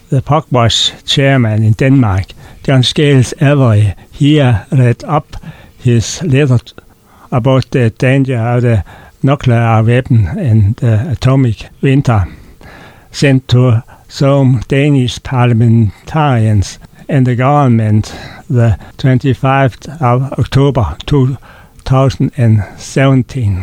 the POCWASH chairman in Denmark, John Scales Avery, here read up his letter about the danger of the nuclear weapon and the atomic winter, sent to some Danish parliamentarians and the government the 25th of October 2017.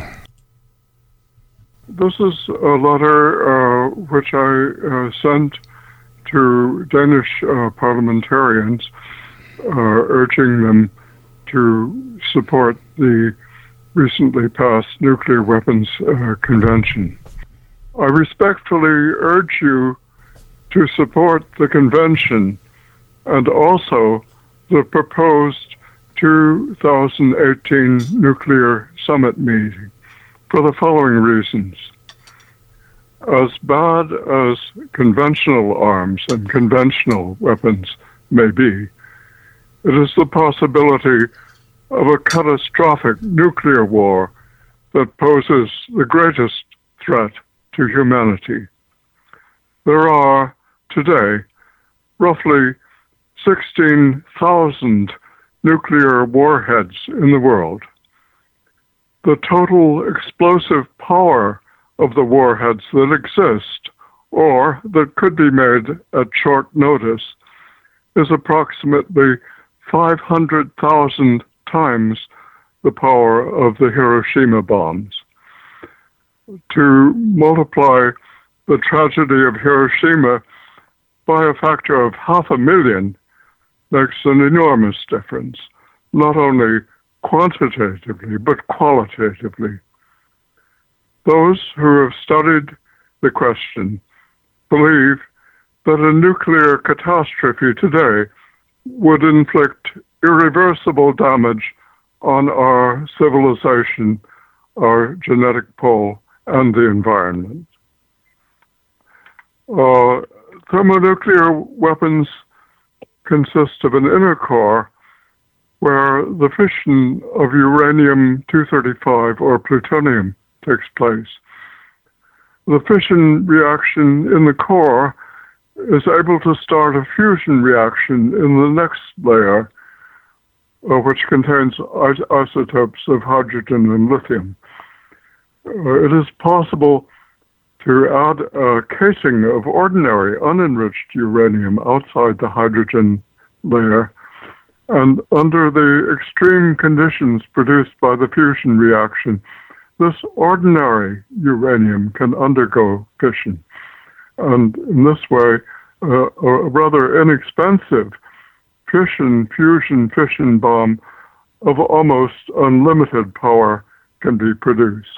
This is a letter which I sent to Danish parliamentarians urging them to support the recently passed Nuclear Weapons Convention. I respectfully urge you to support the convention and also the proposed 2018 nuclear summit meeting for the following reasons. As bad as conventional arms and conventional weapons may be, it is the possibility of a catastrophic nuclear war that poses the greatest threat to humanity. There are, today, roughly 16,000 nuclear warheads in the world. The total explosive power of the warheads that exist, or that could be made at short notice, is approximately 500,000 times the power of the Hiroshima bombs. To multiply the tragedy of Hiroshima by a factor of 500,000 makes an enormous difference, not only quantitatively, but qualitatively. Those who have studied the question believe that a nuclear catastrophe today would inflict irreversible damage on our civilization, our genetic pool, and the environment. Thermonuclear weapons consist of an inner core where the fission of uranium-235 or plutonium takes place. The fission reaction in the core is able to start a fusion reaction in the next layer, which contains isotopes of hydrogen and lithium. It is possible to add a casing of ordinary unenriched uranium outside the hydrogen layer, and under the extreme conditions produced by the fusion reaction, this ordinary uranium can undergo fission. And in this way, a rather inexpensive fission bomb of almost unlimited power can be produced.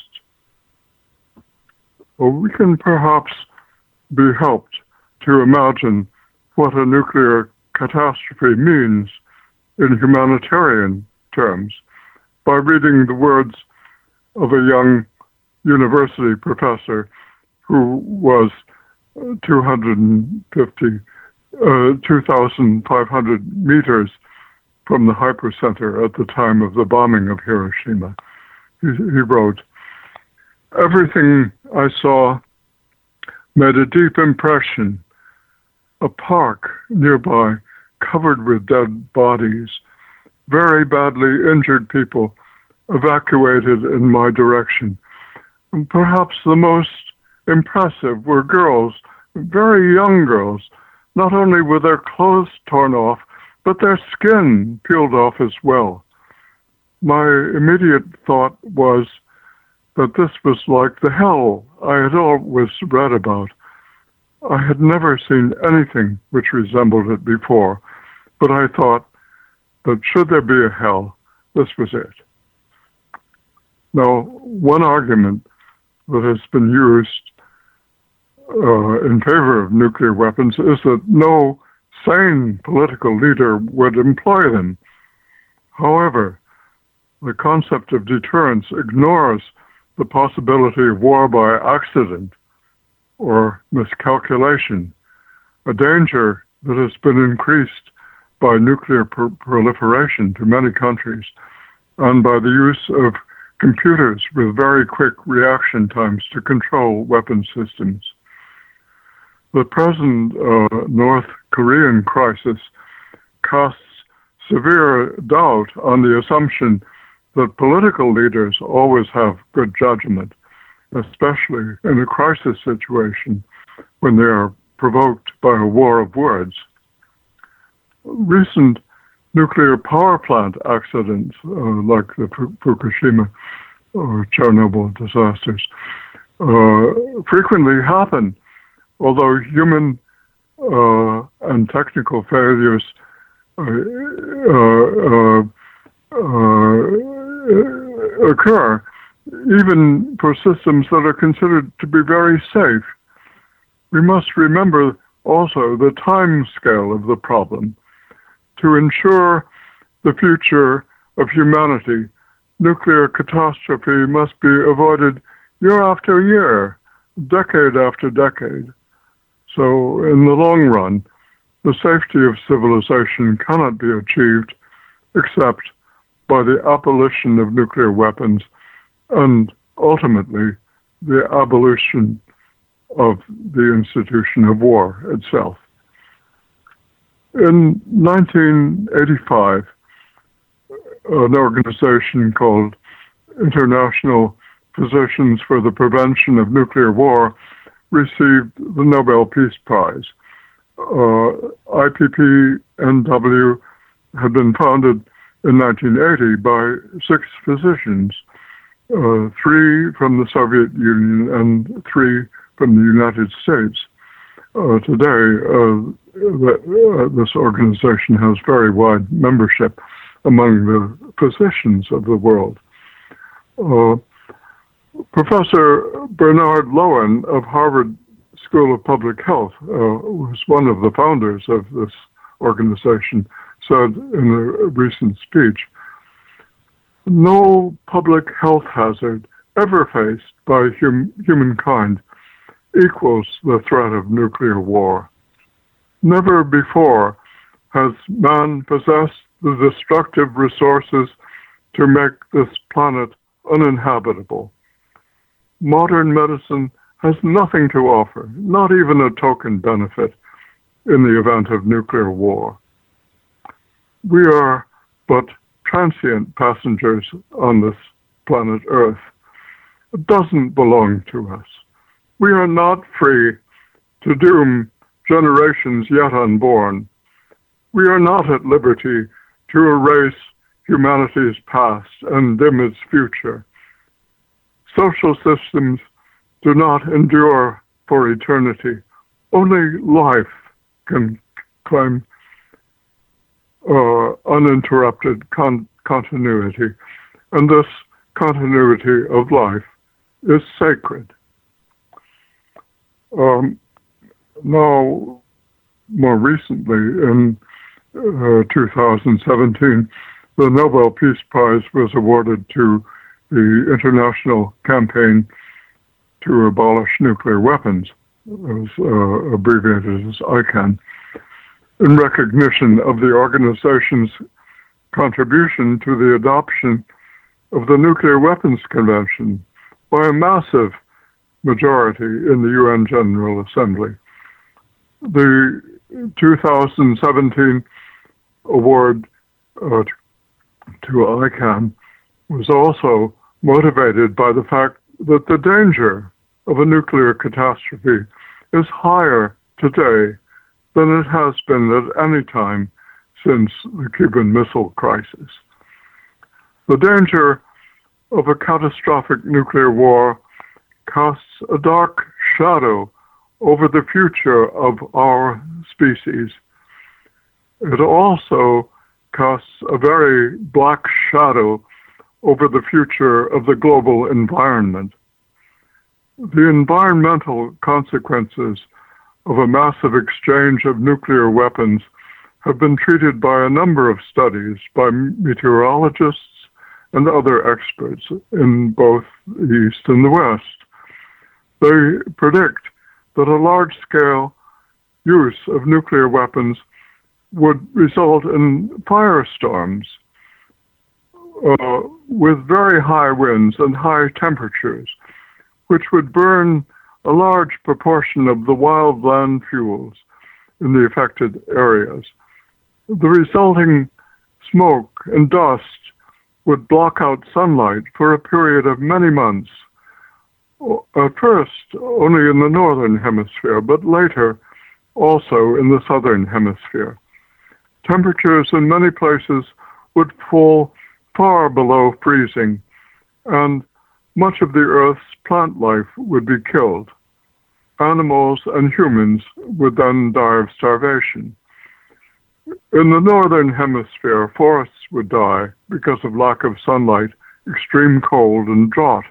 Well, we can perhaps be helped to imagine what a nuclear catastrophe means in humanitarian terms by reading the words of a young university professor who was 2,500 meters from the hypercenter at the time of the bombing of Hiroshima. He wrote, "Everything I saw made a deep impression. A park nearby covered with dead bodies, very badly injured people evacuated in my direction. And perhaps the most impressive were girls, very young girls, not only with their clothes torn off, but their skin peeled off as well. My immediate thought was that this was like the hell I had always read about. I had never seen anything which resembled it before, but I thought that should there be a hell, this was it." Now, one argument that has been used in favor of nuclear weapons is that no sane political leader would employ them. However, the concept of deterrence ignores the possibility of war by accident or miscalculation, a danger that has been increased by nuclear proliferation to many countries and by the use of computers with very quick reaction times to control weapon systems. The present North Korean crisis casts severe doubt on the assumption that political leaders always have good judgment, especially in a crisis situation when they are provoked by a war of words. Recent nuclear power plant accidents, like the Fukushima or Chernobyl disasters, frequently happen, although human and technical failures occur, even for systems that are considered to be very safe. We must remember also the time scale of the problem. To ensure the future of humanity, nuclear catastrophe must be avoided year after year, decade after decade. So in the long run, the safety of civilization cannot be achieved except by the abolition of nuclear weapons and ultimately the abolition of the institution of war itself. In 1985, an organization called International Physicians for the Prevention of Nuclear War received the Nobel Peace Prize. IPPNW had been founded in 1980 by 6 physicians, 3 from the Soviet Union and 3 from the United States. Today, this organization has very wide membership among the physicians of the world. Professor Bernard Lowen of Harvard School of Public Health, was one of the founders of this organization, said in a recent speech, "No public health hazard ever faced by humankind equals the threat of nuclear war. Never before has man possessed the destructive resources to make this planet uninhabitable. Modern medicine has nothing to offer, not even a token benefit, in the event of nuclear war. We are but transient passengers on this planet Earth. It doesn't belong to us. We are not free to doom generations yet unborn. We are not at liberty to erase humanity's past and dim its future. Social systems do not endure for eternity. Only life can claim uninterrupted continuity, and this continuity of life is sacred." Now, more recently, in 2017, the Nobel Peace Prize was awarded to the International Campaign to Abolish Nuclear Weapons. It was abbreviated as ICAN, in recognition of the organization's contribution to the adoption of the Nuclear Weapons Convention by a massive majority in the UN General Assembly. The 2017 award to ICAN was also motivated by the fact that the danger of a nuclear catastrophe is higher today than it has been at any time since the Cuban Missile Crisis. The danger of a catastrophic nuclear war casts a dark shadow over the future of our species. It also casts a very black shadow over the future of the global environment. The environmental consequences of a massive exchange of nuclear weapons have been treated by a number of studies by meteorologists and other experts in both the East and the West. They predict that a large-scale use of nuclear weapons would result in firestorms with very high winds and high temperatures, which would burn a large proportion of the wildland fuels in the affected areas. The resulting smoke and dust would block out sunlight for a period of many months, at first only in the northern hemisphere, but later also in the southern hemisphere. Temperatures in many places would fall far below freezing, and much of the Earth's plant life would be killed. Animals and humans would then die of starvation. In the northern hemisphere, forests would die because of lack of sunlight, extreme cold, and drought.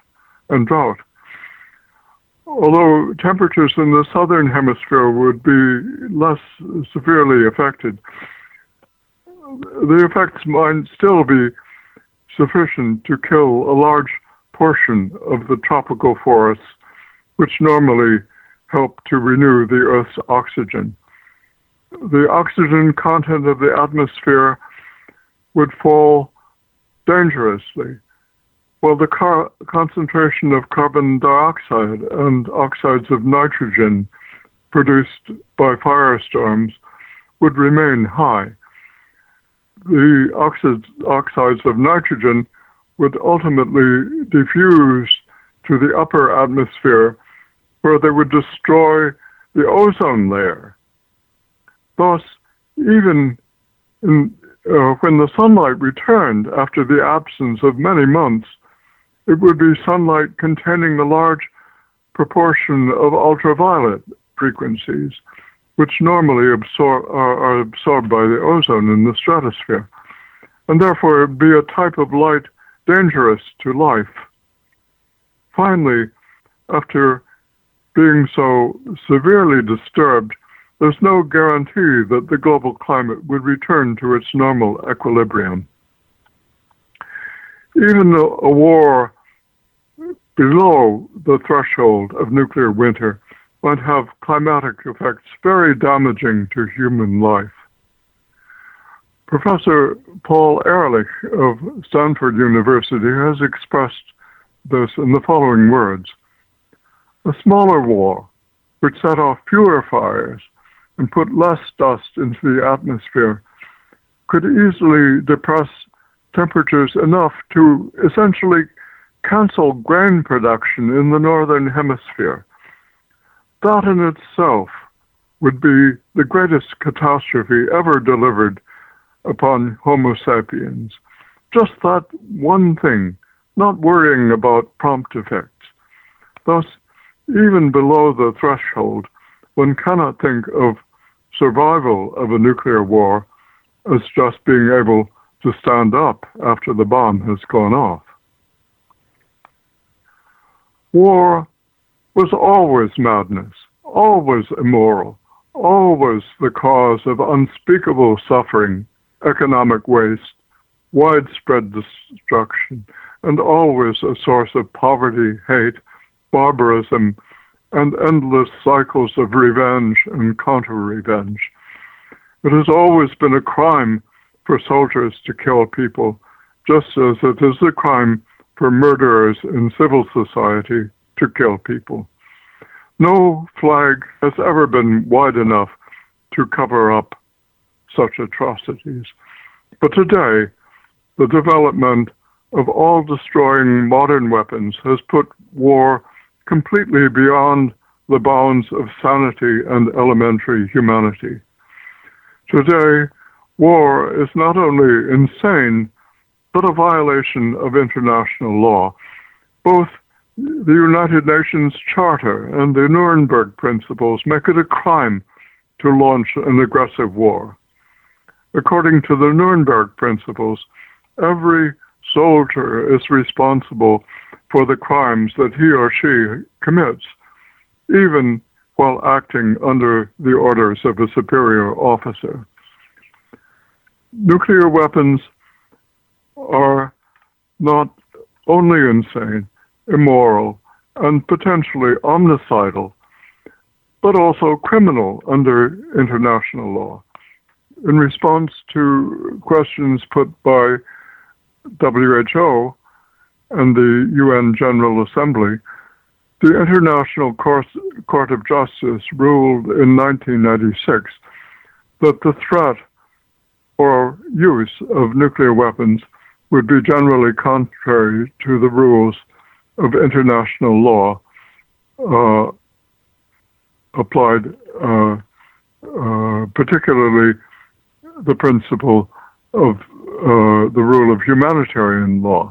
Although temperatures in the southern hemisphere would be less severely affected, the effects might still be sufficient to kill a large portion of the tropical forests, which normally help to renew the Earth's oxygen. The oxygen content of the atmosphere would fall dangerously, while the concentration of carbon dioxide and oxides of nitrogen produced by firestorms would remain high. The oxides of nitrogen would ultimately diffuse to the upper atmosphere, where they would destroy the ozone layer. Thus, even when the sunlight returned after the absence of many months, it would be sunlight containing a large proportion of ultraviolet frequencies, which normally are absorbed by the ozone in the stratosphere, and therefore it would be a type of light dangerous to life. Finally, after being so severely disturbed, there's no guarantee that the global climate would return to its normal equilibrium. Even a war below the threshold of nuclear winter might have climatic effects very damaging to human life. Professor Paul Ehrlich of Stanford University has expressed this in the following words: "A smaller war, which set off fewer fires and put less dust into the atmosphere, could easily depress temperatures enough to essentially cancel grain production in the northern hemisphere. That in itself would be the greatest catastrophe ever delivered upon Homo sapiens. Just that one thing, not worrying about prompt effects. Thus, even below the threshold, one cannot think of survival of a nuclear war as just being able to stand up after the bomb has gone off. War was always madness, always immoral, always the cause of unspeakable suffering, economic waste, widespread destruction, and always a source of poverty, hate, barbarism, and endless cycles of revenge and counter-revenge. It has always been a crime for soldiers to kill people, just as it is a crime for murderers in civil society to kill people. No flag has ever been wide enough to cover up such atrocities. But today, the development of all-destroying modern weapons has put war completely beyond the bounds of sanity and elementary humanity. Today, war is not only insane, but a violation of international law. Both the United Nations Charter and the Nuremberg Principles make it a crime to launch an aggressive war. According to the Nuremberg Principles, every soldier is responsible for the crimes that he or she commits, even while acting under the orders of a superior officer. Nuclear weapons are not only insane, immoral, and potentially omnicidal, but also criminal under international law. In response to questions put by WHO and the UN General Assembly, The International Court of Justice ruled in 1996 that the threat or use of nuclear weapons would be generally contrary to the rules of international law applied, particularly the principle of the rule of humanitarian law.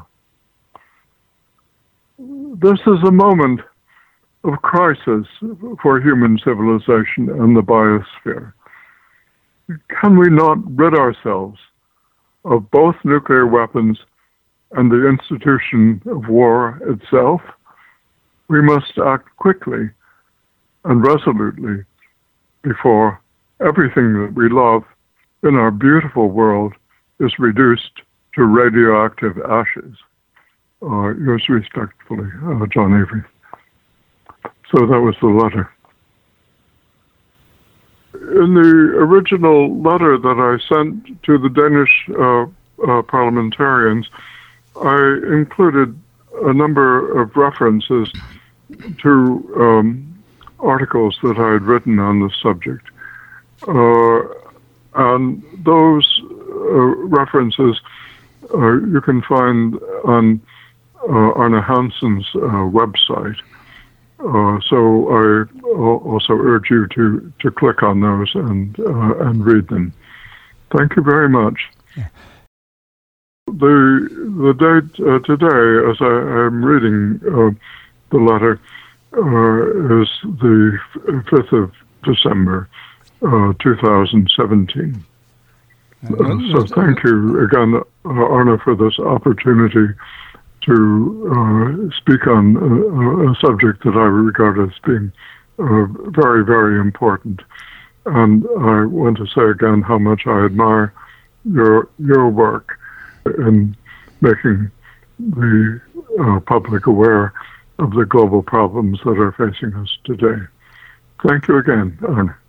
This is a moment of crisis for human civilization and the biosphere. Can we not rid ourselves of both nuclear weapons and the institution of war itself? We must act quickly and resolutely before everything that we love in our beautiful world is reduced to radioactive ashes. Yours respectfully, John Avery. So that was the letter. In the original letter that I sent to the Danish parliamentarians, I included a number of references to articles that I had written on the subject. And those references you can find on Arne Hansen's website. So I also urge you to click on those and read them. Thank you very much. Yeah. The date today, as I am reading the letter, is the 5th of December, 2017. So thank you again, Arne, for this opportunity to speak on a subject that I regard as being very, very important. And I want to say again how much I admire your work in making the public aware of the global problems that are facing us today. Thank you again, Arne.